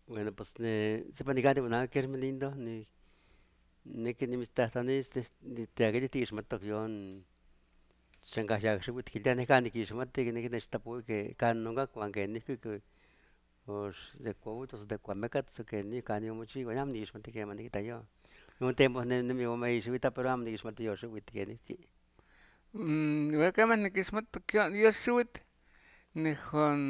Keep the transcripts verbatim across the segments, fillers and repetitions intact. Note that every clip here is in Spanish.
Bueno, pues ne sepa ni gante una que es muy lindo ni ne que ni mis tastanes de te agadi tis matok yon changa ya shubut kilta ne kan ki shmat que ne que está pu que kan no ga kwan que ni que que os de cuautos de cuamecat so que ni kan yo muchi go yam ni shmat que man que ta yo no tempo ne ne mi mamá y shubita pero am ni shmat yo shubit que ni que Mm, we kama nikismat kyo yo shuit ni hon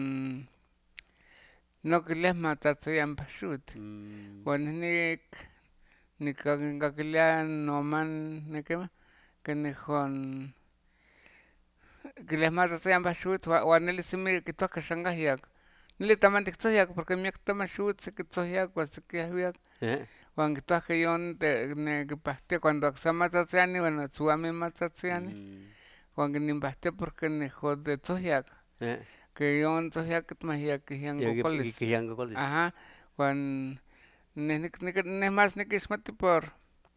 no kiles matatsayan pa shut. mm Wan ni ni kakilya no man ni kema que ni hon kiles matatsayan pa shut wan nili simi kitwa kashanga hiyak. Nili taman tiktsohyak porque miak tama shut se kitsohyak wa se kihyak. eh Wan kitwa que yon te ne kipahtia cuando aksa matatsayan ni wan atsuami matatsayan mm wan nimbahtia porque ni hon de tsohyak. eh Que yon tsohyak mahia que yo hiyango que kolis. que yang golis Ajá, wan ne ne ne más ne kismati por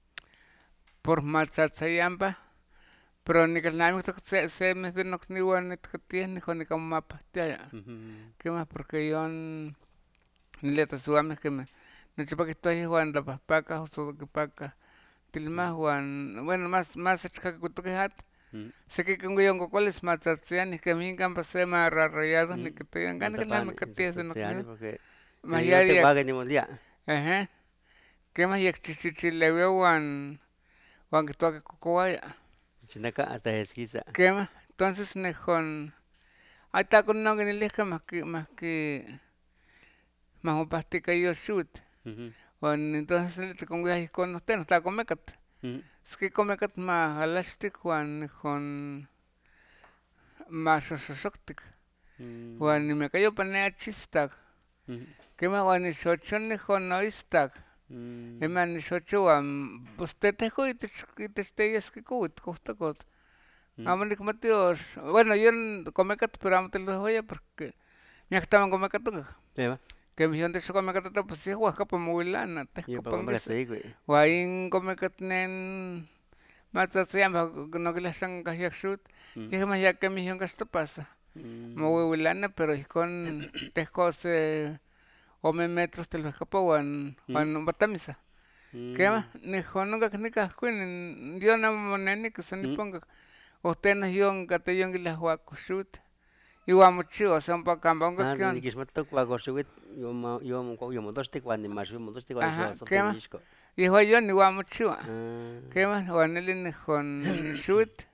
por matzatzayamba, pero ni que nami to se se me de no ni wan ne tkhtie ni con ni como mapa ya. mhm ¿Qué más? Porque yon ni le tasuame que me no chupa que estoy wan la papaca o so que paca. Tilma wan bueno más más achka que kuto que hat. mm Sé que con yon kolis matzatzayan ni que mi kan pase ma rarrayados ni mm que te gan que la me Matapane, katie de no se ni. ane porque en yo te Mahia guaga ni molia. ajá. ¿Qué más? Y chichichileweo wan wan que toque cocoaya. Chinaka hasta esquiza. ¿Qué más? Entonces nejon ahí está con no que ni leja más que más que más un pastica yo shoot. Mhm. Wan entonces te con viajes con usted no está con mecat. Mhm. Es que con mecat más alastic wan nejon más sosoktik. Wan ni me cayó panea chistak. Mhm. ¿Qué más? Wan ni sochon nejon no istak. Mhm. Eman ni socho wan usted te jo y te y te estés que cut costa cot. Mhm. Amo ni como tíos. Bueno, yo come cat, pero amo te lo voy a porque ya estaban come cat. Eva, Que mi gente se come cat, pues sí, huaca pa muy lana, te yo para escapan comer ese. así, güey. Guayin come cat nen. Matza se llama, no que le hacen cajiak shoot. Mhm. Y es más ya que mi gente esto pasa. Mhm. Muy lana, pero es con tescose o me metros te lo escapa wan Mhm. wan batamisa. ¿Qué más? Mhm. Ni con nunca que ni cascuin. Yo no me neni que se ni Mhm. ponga. Usted no es yo, que te yo en la huaco shoot. Igual mucho, son pa cambonga Ah, que ni on. quis mato kwa go suwit, yo ma yo mo yo mo doste kwa ni mas yo mo doste kwa yo Ajá, so ¿qué te más? misco. Hijo yo ni igual mucho. Ah. ¿Qué más? Juan ni con shoot,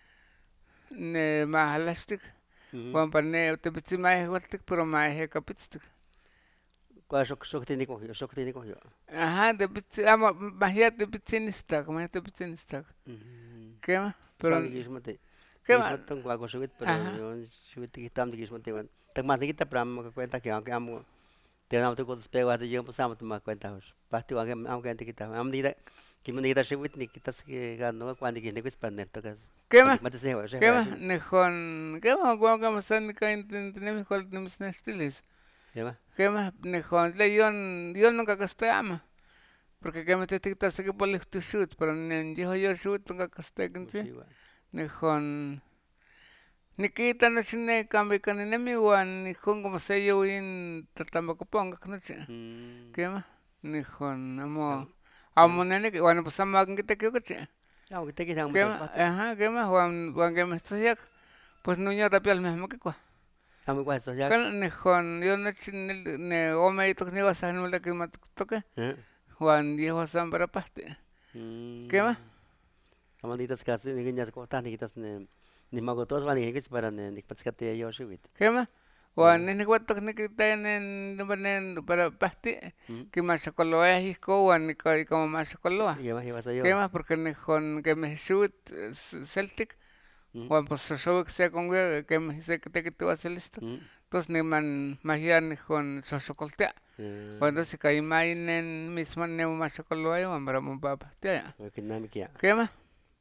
ni más elastic. Mhm. Juan pane, te pitsi más elastic, pero más he capitstic. Kwa sok sok te ni ko yo, sok te ni ko yo. Ajá, te pitsi, amo, más ya te pitsi ni stack, más te pitsi ni stack. Mhm. ¿Qué más? Sa Pero, ni quis mate. ¿qué Ni quis más? mato kwa go suwit, pero Ajá. yo suwit ki tam ni quis mate wan. Tak mas kita pram ko cuenta que aunque amo te na to ko despego hasta yo pasamos tomar cuenta os. Pasti wa aunque antes kita. Am ni da que me ni da suwit ni kita se ganó cuando que ni ko spander to kas. ¿Qué Pati más? mate se wa se ¿Qué wa más? suwit. Ni con, ¿qué más? Guau, que más ni caen, tenemos cual tenemos estilis. Ya. ¿Qué más? Ni con, le yo, yo nunca gasté ama. Porque que me te tic tas que pole to shoot, pero nen yo yo shoot nunca casté Pues kinsi. igual. Ni con ni kita no chine cambi kan ni mi wan ni con como se yo in tratamba ko ponga knuche. Mm. ¿Qué más? Ni con Sang amo ya. amo nene que bueno pues ama que te que che. Ya que te que sang ¿Qué mate más? pasti. Ajá, ¿qué más? Wan wan que me estoy ya pues no yo rapia el mismo que kwa. Am igual so ya. Kan ni con yo no chine ne o me to ni vas a no le que me toque. Eh. Wan die was am para paste. ¿Qué más? Mm. Amanditas casi ni niñas ko tan ni kitas ne ni mago tos van ni que para ne ni patskate yo suwit. ¿Qué más? Ya. Wan ni watok ni kita en en para paste Mm. que más chocoloa es hisco wan ni co- como más chocoloa. Ya más ibas ¿Qué yo. más? Porque ni con que me shoot eh, Celtic Mm. wan pues so que sea con güey, que me dice que te que tú vas a listo. Mm. Entonces ni man magia ni con so chocoltea. Cuando Eh. se cae más en mismo ni más chocoloa y wan para mon papa. Que nada me queda. ¿Qué más?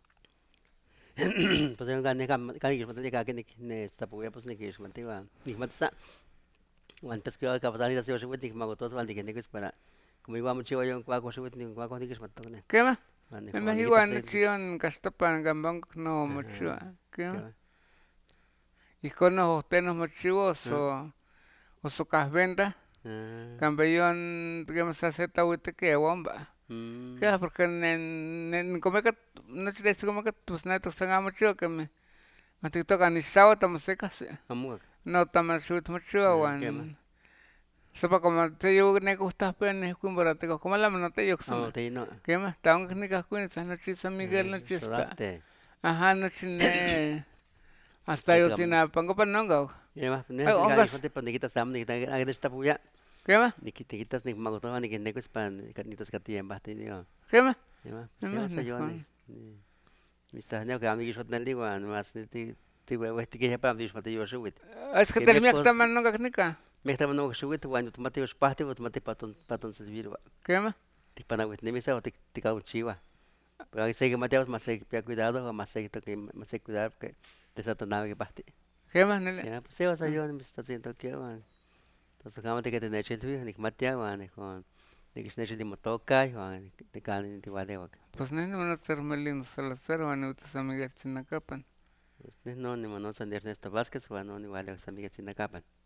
Pues yo gané kan kan que mate ka que ni ne sta po pues ni que mate va. Ni mate sa. Wan pes que ka pasar ni yo suwit ni mago tos van ni que ni que para. Como iba mucho yo en cuaco suwit ni cuaco ni que mate ne. ¿Qué más? Van ni Me ko ni imagino kitas que chion castapan gambang no mucho. ajá. ¿Qué ¿Qué más? va? Y con los tenos mochivos Ah. o, o su casventa. Ah, Campeón, digamos, hace tawite que bomba. mm, ¿Qué? Porque en en como que no te dice como que tus netos tengan mucho que me me te tocan y sábado estamos secas. amuak. No estamos shoot mucho Ah, kema. wan. Sepa como te yo ne gusta pene cumbra te como la mano te yo Oh, xuma. te no. ¿Qué más? Taun que ni ka cuin San noche San Miguel Ah, noche está. sodate. Ajá, noche ne hasta yo Satam. sin pango panongo. Ema, ne Ay, ni gani ongas. fonte pa nikita sam nikita agnes tapuya. ¿Qué más? Nikita kitas nik magoto ni kenekos pan nitas katiem basti ni. ¿Qué más? Ema, ¿Qué se va más? sa Ne yo ni. Juan. Mista ne ka mi shot nan diwan mas ni ti ti we we ti ke pa mi shot yo shuit. Es que Que te me el mío pos también no ka. me estaba no shuit wan tu mate os pasti tu mate paton paton se virwa. ¿Qué más? Ti pana wit ni misa o ti ti ka chiva. Pero ahí sé que Mateos más se pia cuidado, más se que más se cuidar porque te satanaba que pasti. ¿Qué más? Nele. Ya, pues se va a yo me está haciendo que van. Entonces vamos a tener que tener el tuyo, ni matia van, con ni que se necesite motoca, van, de can de guadeo. Pues no no estar melindo solo cero van utas amigas sin capan. No, ni mono san Ernesto Vázquez, van, no, ni guadeo, amigas sin capan.